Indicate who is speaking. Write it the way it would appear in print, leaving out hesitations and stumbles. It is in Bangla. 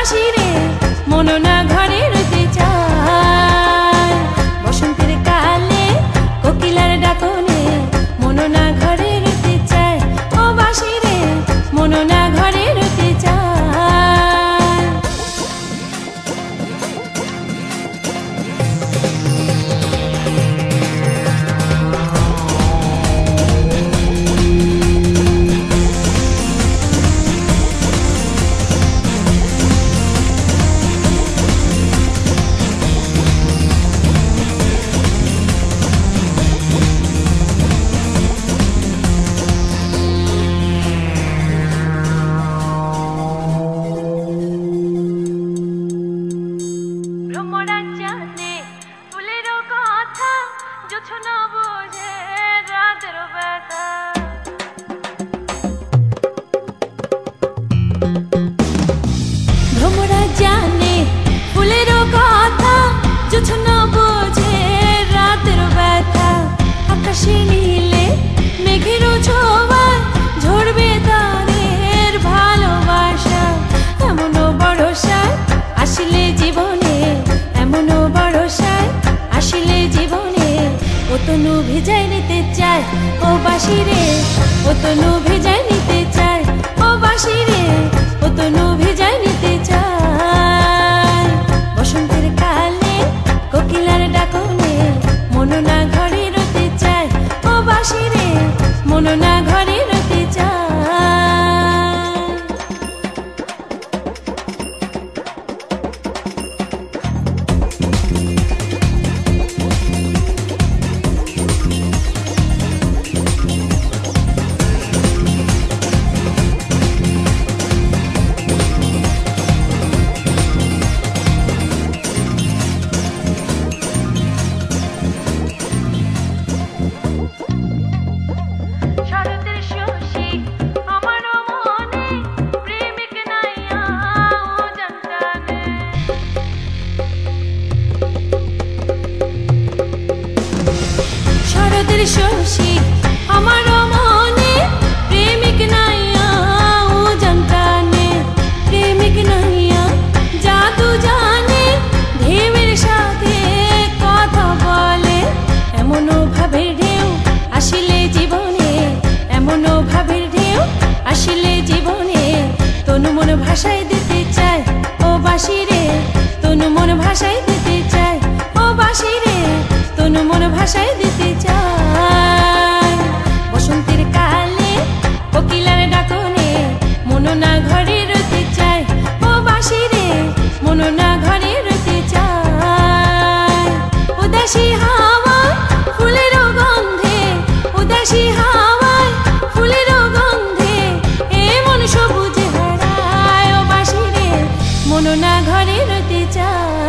Speaker 1: বাঁশি রে মনো না ঘরে রইতে চায়। বসন্তের কালে কোকিলার ডাকনে মনো না ঘরে রইতে চায়। ও বাঁশি রে মনো না ঘরে রইতে চায়। ভ্রমরা জানে ফুলেরও কথা, জোছনা বোঝে রাতের ব্যথা। আকাশে নীলে মেঘেরও ছোঁয়ায় ঝরবে তাদের ভালোবাসা। এমনও ভরসায় আসলে জীবনে, এমনও ভরসায় আসলে জীবনে। ও তনু ভিজায় নিতে চায়, ও বাঁশি রে ও তনু ভিজায় নিতে চায়। ও বাঁশি রে ও তনু ভিজায় নিতে চায়। বসন্তের কালে কোকিলার ডাকনে মনো না ঘরে রইতে চায়। ও বাঁশি রে মনো না ঘরে রইতে চায়। শরতের শশী আমার মনে প্রেমিক নাইয়া উজান টানে। প্রেমিক নাইয়া জাদু জানে ঢেউয়ের সাথে কথা বলে। এমনও ভাবের ঢেউ আসিলে জীবনে, এমনও ভাবের ঢেউ আসিলে জীবনে। তনু মন ভাষায় দিতে চায়, ও বাঁশি রে তনু মন ভাষায় দিতে চায়। ও বাঁশি রে তনু মন ভাষায় দিতে চায়। বসন্তের কালে কোকিলার ডাকনে মনো না ঘরে রইতে চায়। ও বাঁশি রে মনো না ঘরে রইতে চায়। উদাসী হাওয়ায় ফুলেরও গন্ধে, উদাসী হাওয়ায় ফুলেরও গন্ধে এমন সবুজ হারায়। ও বাঁশি রে মনো না ঘরে রইতে চায়।